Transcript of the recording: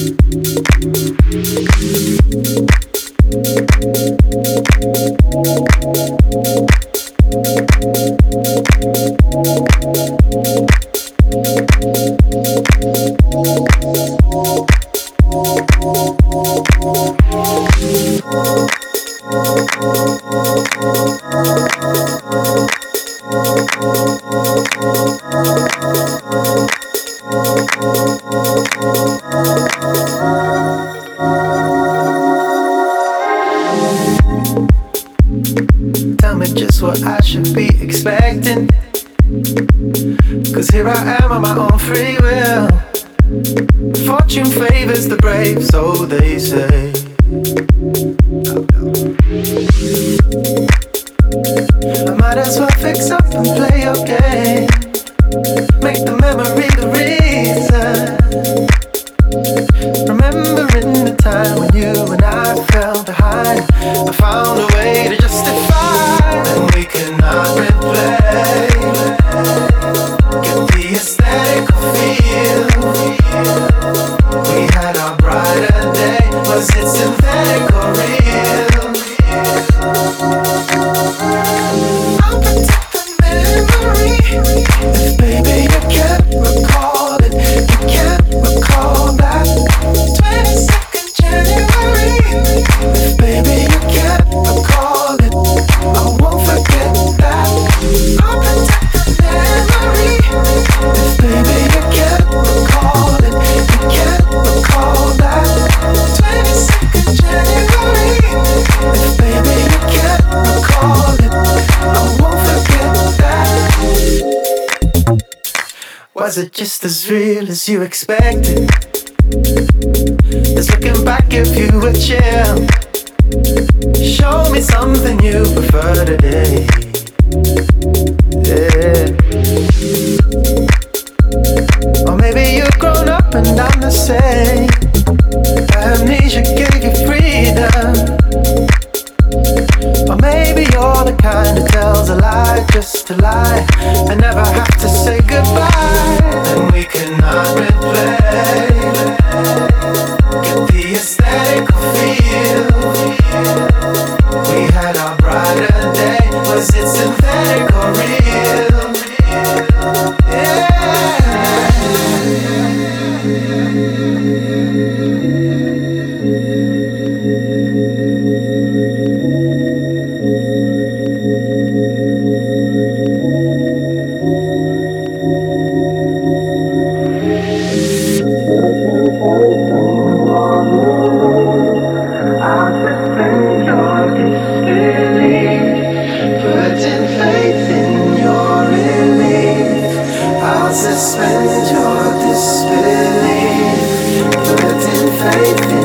Tell me just what I should be expecting, 'cause here I am on my own free will. Fortune favors the brave, so they say. I might as well fix up and play your game. Make the memory the reason. Remembering the time when you and I fell behind, I found a way to justify, and we cannot replay. Get the aesthetic feel. We had our brighter day. Was it synthetic or real? I'll protect the memory. If baby you can't recall it, you can't recall that 22nd January. If baby you can't recall it, I won't forget that. I'll protect the memory. If baby you can't recall it, you can't recall that 22nd January. If baby you can't recall it, I won't forget that. Was it just as real as you expected? Just looking back, if you were chill, show me something you prefer today. Yeah. Or maybe you've grown up and I'm the same. Amnesia gave you freedom. Or maybe you're the kind that tells a lie just to lie and never have to say goodbye. And we cannot replay. Get the aesthetic feel. We had our brighter day. Was it synthetic or real? Yeah. I'll suspend your disbelief, putting faith in your relief. I'll suspend your disbelief, putting faith in